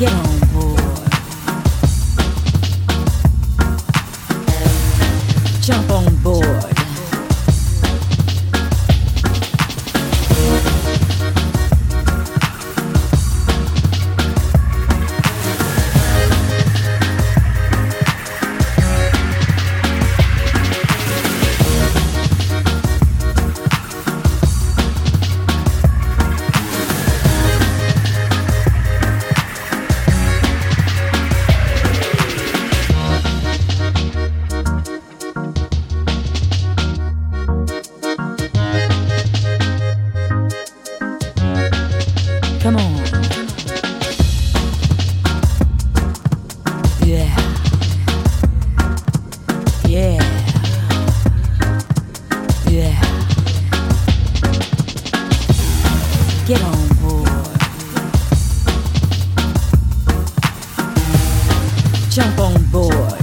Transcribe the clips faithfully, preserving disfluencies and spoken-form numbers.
Get on board. Jump on board. Come on. Yeah. Yeah. Yeah. Get on board. Jump on board.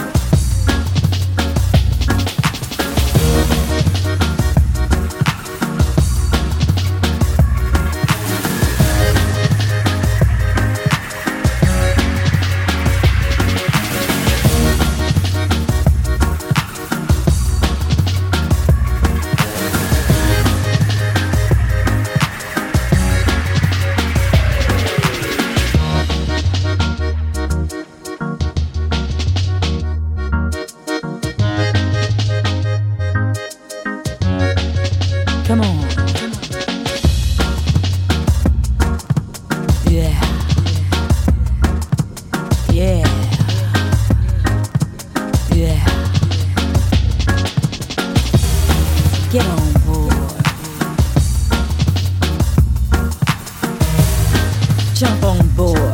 Come on. Yeah. Yeah. Yeah. Get on board. Jump on board.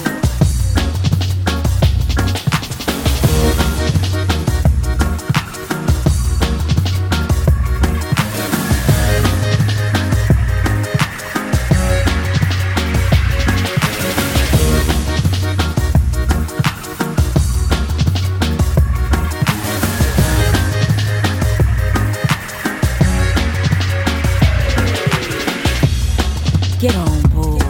Get on board.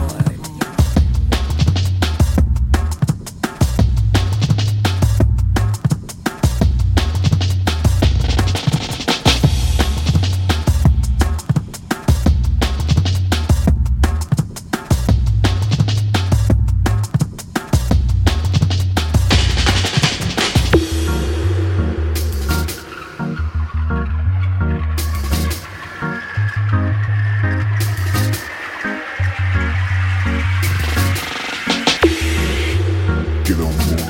Get on board.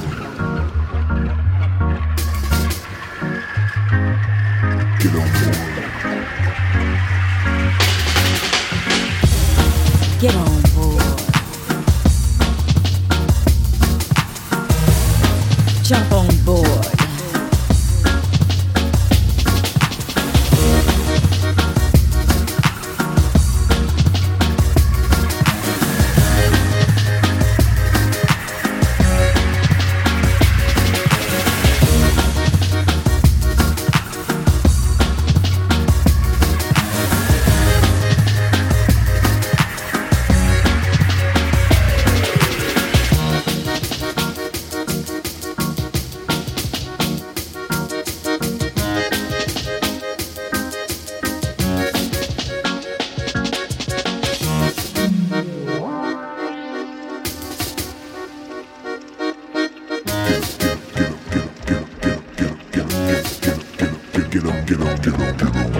Get on board. Get on board. Jump on board. Get on, get on, get on, get on.